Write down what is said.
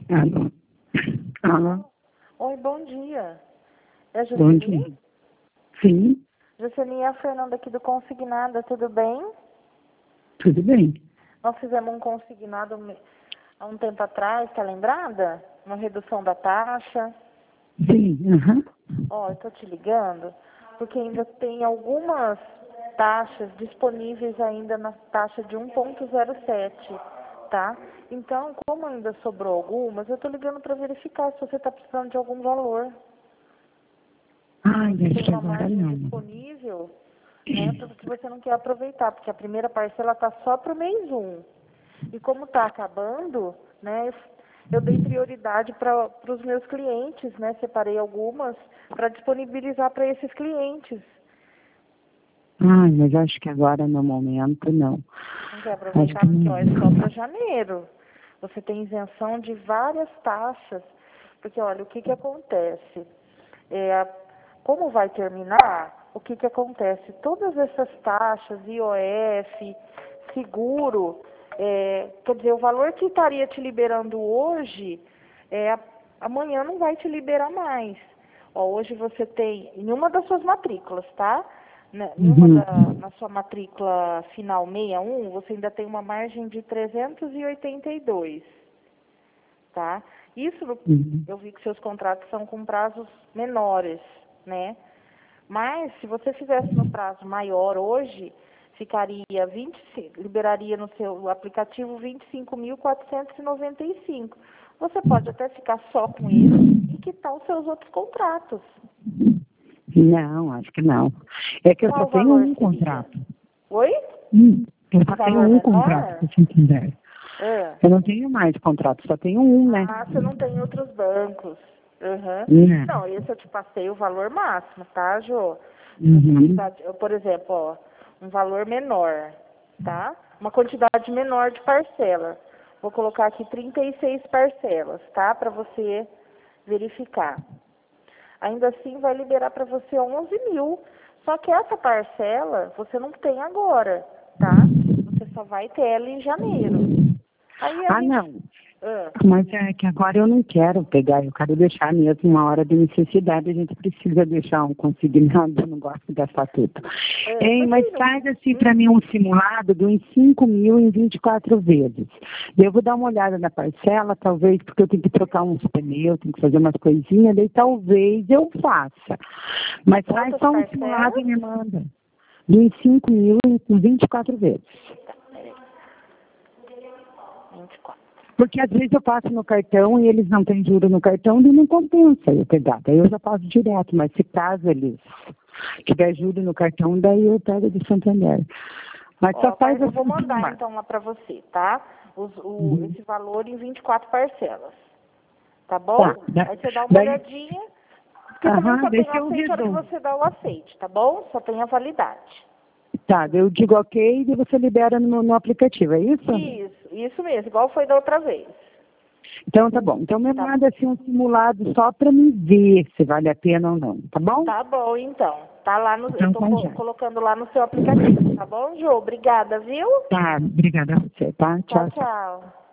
Alô? Alô? Oi, bom dia. É a Bom Jusceline? dia. Sim, Jusceline, é a Fernanda aqui do Consignado, tudo bem? tudo bem. Nós fizemos um consignado há um tempo atrás, tá lembrada? Uma redução da taxa. Sim, aham. Ó, eu tô te ligando porque ainda tem algumas taxas disponíveis ainda na taxa de 1,07, tá? Então, como ainda sobrou algumas, eu tô ligando para verificar se você tá precisando de algum valor. Ai, acho Tem que uma agora margem não. disponível, né, porque você não quer aproveitar, porque a primeira parcela está só para o mês 1. E como está acabando, né, eu dei prioridade para os meus clientes, né, separei algumas para disponibilizar para esses clientes. Ai, mas acho que agora no momento não. Não quer Acho aproveitar que porque, ó, é só para não. janeiro. Você tem isenção de várias taxas. Porque, olha, o que que acontece? Como vai terminar, o que que acontece? Todas essas taxas, IOF, seguro, quer dizer, o valor que estaria te liberando hoje, amanhã não vai te liberar mais. Ó, hoje você tem, em uma das suas matrículas, tá? Uhum. Na sua matrícula final 61, você ainda tem uma margem de 382, tá? Isso, Uhum. eu vi que seus contratos são com prazos menores, né? Mas, se você fizesse no prazo maior hoje, liberaria no seu aplicativo 25.495. Você pode até ficar só com ele e quitar os seus outros contratos. Não, acho que não. É que eu só Qual tenho valor um seria? contrato. Oi? Eu Um só tenho valor um contrato, menor? se você quiser. Ah. Eu não tenho mais contrato, só tenho um, né? Ah, você não tem outros bancos. Uhum. Não. Não, esse eu te passei o valor máximo, tá, Jô? Se você Uhum. precisar, por exemplo, ó, um valor menor, tá? Uma quantidade menor de parcela. Vou colocar aqui 36 parcelas, tá? Para você verificar. Ainda assim, vai liberar para você 11 mil. Só que essa parcela você não tem agora, tá? Você só vai ter ela em janeiro. Aí a Ah, gente... não. Ah. Mas é que agora eu não quero pegar, eu quero deixar mesmo uma hora de necessidade, a gente precisa deixar um consignado, eu não gosto de gastar tudo. Hein, Por mas que não? faz assim para mim um simulado de uns 5 mil em 24 vezes. Eu vou dar uma olhada na parcela, talvez, porque eu tenho que trocar uns pneus, tenho que fazer umas coisinhas, daí talvez eu faça. Mas faz Quantas só um simulado parcelas? e me manda. De uns 5 mil em 24 vezes. Tá, peraí. 24. Porque às vezes eu passo no cartão e eles não têm juro no cartão e não compensa eu pegar. Daí eu já passo direto, mas se caso eles tiver juro no cartão, daí eu pego de Santander. Mas só Ó, faz eu vou assim mandar simulado. então lá pra você, tá? Uhum. Esse valor em 24 parcelas. Tá bom? Tá. Da, Aí você dá uma daí, olhadinha, porque também só tem o deixa eu aceite a hora que resolver. você dá o aceite, tá bom? Só tem a validade. Tá, daí eu digo ok e você libera no aplicativo, é isso? Isso mesmo, igual foi da outra vez. Então tá bom. Então me Tá, manda assim um simulado só para me ver se vale a pena ou não, tá bom? tá bom, então. Tá lá no, eu Então tô tá já. colocando lá no seu aplicativo, tá bom, Jô? Obrigada, viu? Tá, obrigada a você, tá? Tchau, Tchau, tchau. tchau.